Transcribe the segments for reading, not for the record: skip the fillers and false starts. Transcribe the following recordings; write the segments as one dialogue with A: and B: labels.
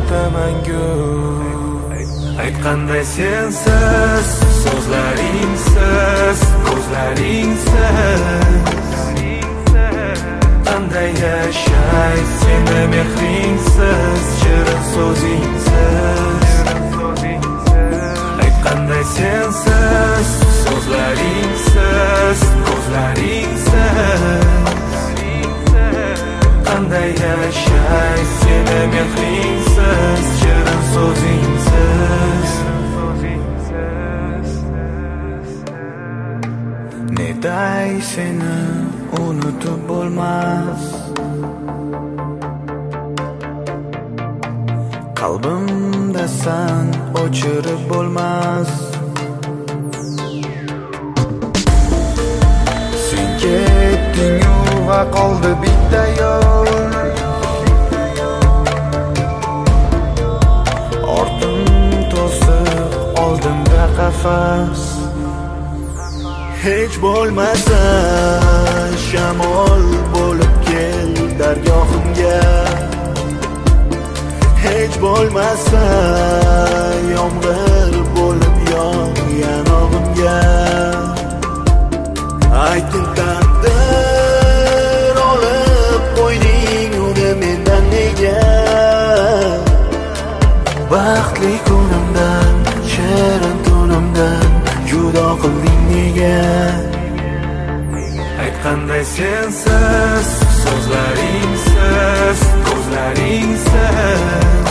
A: hayotda mangu. Aytqanday sensiz, so'zlaringsiz, ko'zlaringsiz qanday yashay seni mehringsiz, shirin so'zingsiz. Aytqanday sensiz, so'zlaringsiz, ko'zlaringsiz qanday yashay seni mehringsiz, shirin so'zingsiz. Netay seni unutib bo'lmas, qalbimda san o'chirib bo'lmas. Sen ketding-u va qoldi bitta yo'l, ortim to'siq, oldimda qafas. Hech bo'lmasa shamol bo'lib kel dargohimga, hech bo'lmasa yomg'ir bo'lib yog' yanog'imga. Ayting taqdir olib qo'yding uni mendan nega? Baxtli kunimdan, shirin tunimdan judo qilding nega? Aytqanday sensiz, so'zlaringsiz, ko'zlaringsiz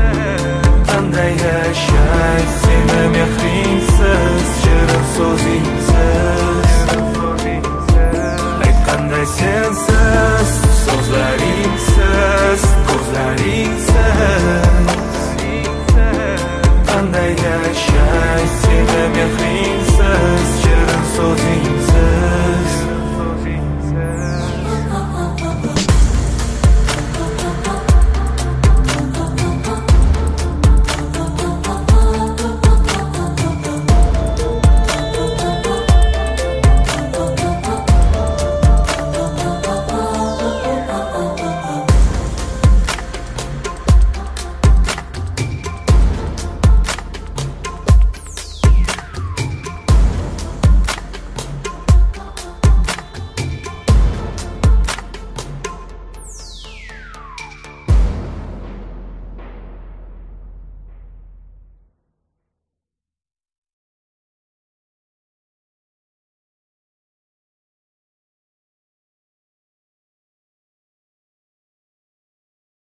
A: qanday yashay seni mehringsiz, shirin so'zing